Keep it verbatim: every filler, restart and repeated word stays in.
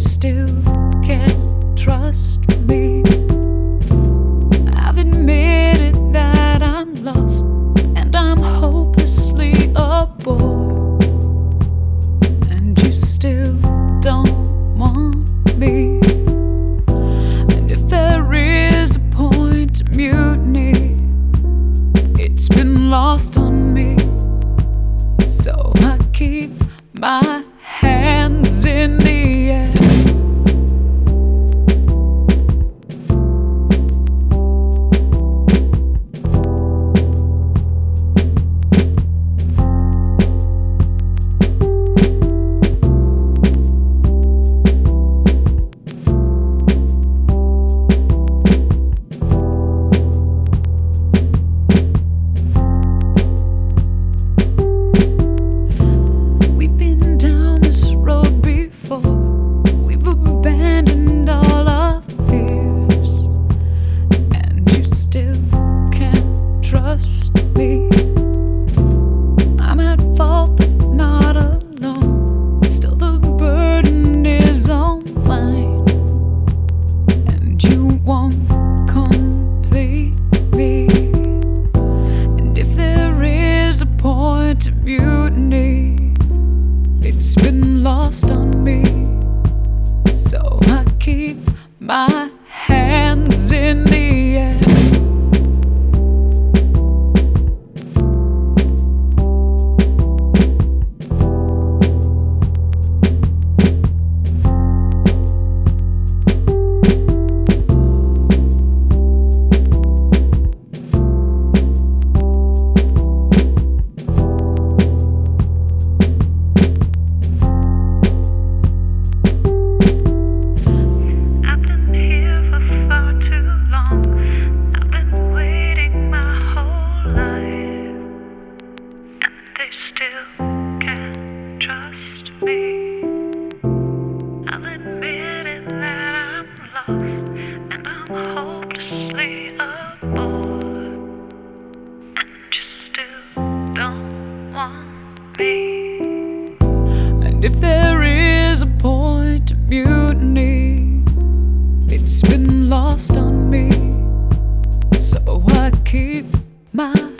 still can't trust me. I've admitted that I'm lost and I'm hopelessly aboard, and you still don't want me. And if there is a point to mutiny, it's been lost on me. So I keep my hands in the air. Me. I'm at fault, but not alone. Still, the burden is on mine, and you won't complete me. And if there is a point to mutiny, it's been lost on me. So I keep my hands in the air. Still can't trust me. I'll admit it that I'm lost and I'm hopelessly aboard, and you still don't want me. And if there is a point to mutiny, it's been lost on me. So I keep my